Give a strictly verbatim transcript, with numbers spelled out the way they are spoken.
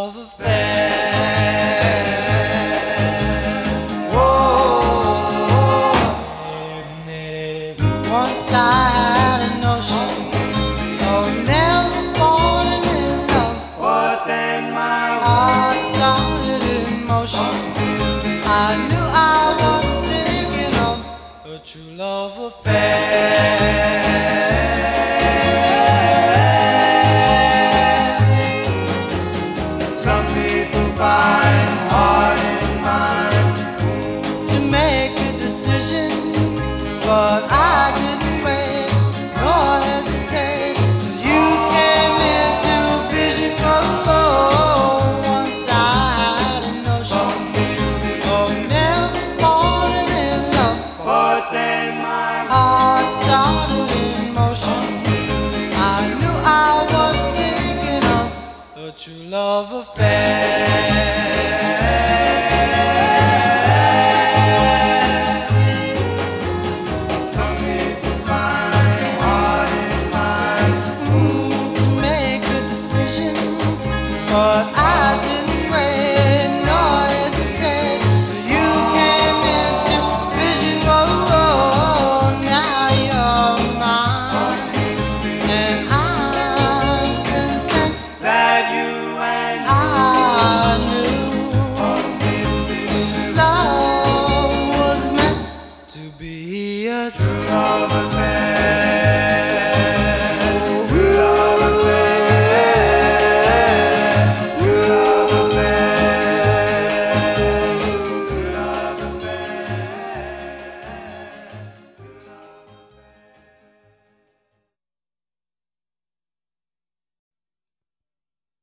love affair. Whoa, once I had a notion of never falling in love, but then my heart started in motion. I knew I was thinking of a true love affair. Some people find hard in mind to make a decision, but I didn't wait nor hesitate till you came into vision. Oh, once I had a notion of never falling in love, but then my heart started in motion. I knew I was thinking of a true love affair. Some people find it hard in mind mm, to make a decision, but I didn't wait nor hesitate till you came into vision. Oh, oh, now you're mine, and I'm content that you and I knew this love was meant to be a true love affair.